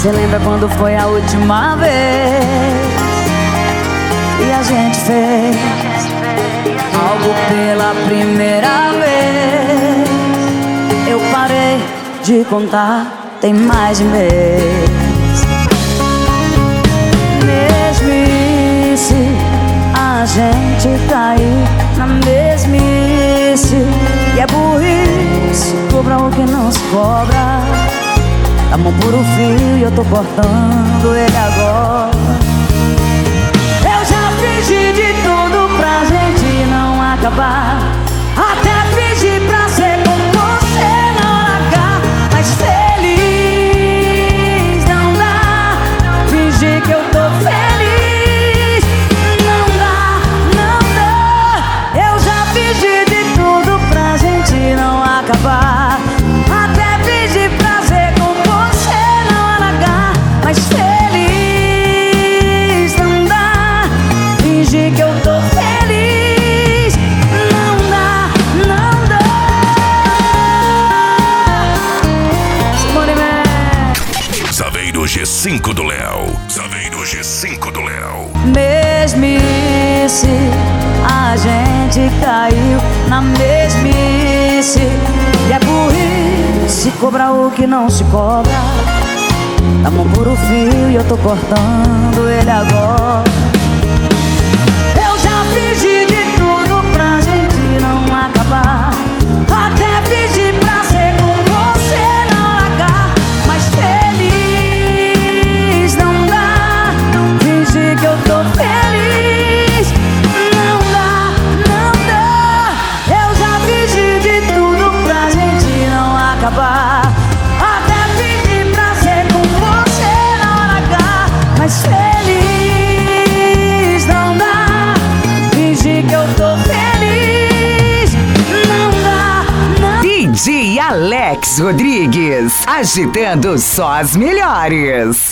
Cê lembra quando foi a última vez e a gente fez algo pela primeira vez? Eu parei de contar, tem mais de mês. Mesmice, a gente cair na mesmice. E é burrice, cobra o que não se cobra. A mão por um fio e eu tô cortando ele agora. Eu já fingi de tudo pra gente não acabar. Até fingi pra ser com você não largar. Mas feliz não dá. Fingir que eu tô feliz não dá, não dá. Eu já fingi de tudo pra gente não acabar. Até fingi pra ser com você não largar. Mas feliz não dá. Fingir que eu tô feliz não dá, não dá. Simone Man. Saveiro G5 do Léo. Saveiro G5 do Léo. Mesmice, a gente caiu na mesmice. E é burrice, cobra o que não se cobra. A mão por um fio e eu tô cortando ele agora. Eu já fingi de tudo pra gente não acabar. Até fingi pra ser com você não largar. Mas feliz não dá. Fingir que eu tô feliz não dá, não dá. Eu já fingi de tudo pra gente não acabar. Até fingi pra ser com você não largar. Mas feliz não dá. Fingir que eu tô feliz não dá, não. DJ Alex Rodrigues, agitando só as melhores.